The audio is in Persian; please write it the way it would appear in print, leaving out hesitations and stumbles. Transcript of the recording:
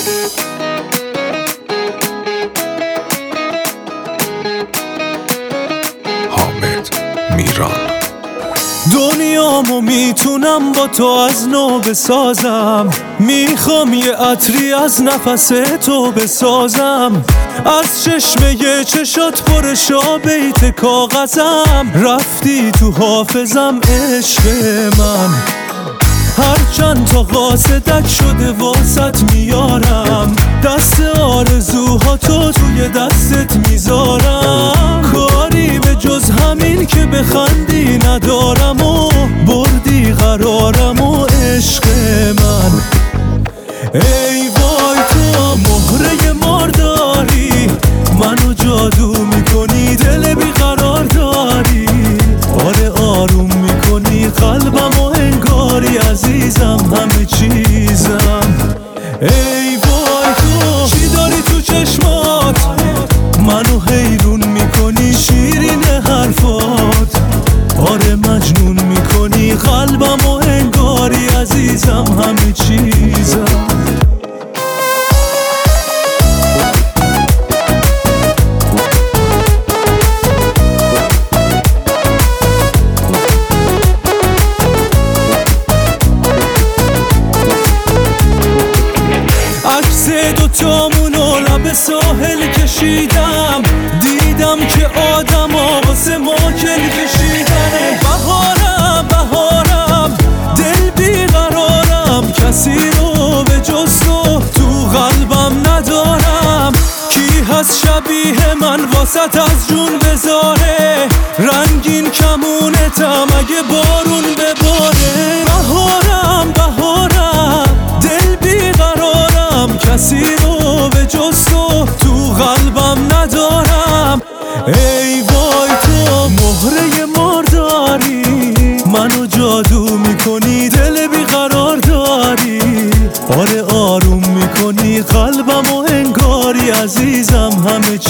حامد میران. دنیامو میتونم با تو از نو بسازم، میخوام یه عطری از نفس تو بسازم، از چشمه چشات پر بیت کاغذم، رفتی تو حافظم عشق من، هرچند تا قاصدک شده واسط میارم، دست آرزوهاتو توی دستت میذارم، کاری به جز همین که بخندی ندارم و بردی قرارم و عشق من. ای وای تو مهره مارداری، منو جادو میکنی، دل بیقرار داری، آره آروم میکنی قلبم و انگاری عزیزم همه چیزم. ای وای تو چی داری تو چشمات، منو حیرون میکنی، شیرین حرفات، آره مجنون میکنی قلبم و انگاری عزیزم همه چیزم. عکس دوتامونو لب ساحل کشیدم، دیدم که آدما واسه ما کل کشیدنه، بهارم بهارم دل بیقرارم، کسی رو به جز تو قلبم ندارم، کی هست شبیه من واسط از جون بذاره، رنگین کمونتم اگه بارون بباره، بهارم بهارم دل بیقرارم، کسی رو به جز تو قلبم ندارم. ای وای تو مهره مارداری، منو جادو میکنی، دل بیقرار داری، آره آروم میکنی قلبم و انگاری عزیزم همه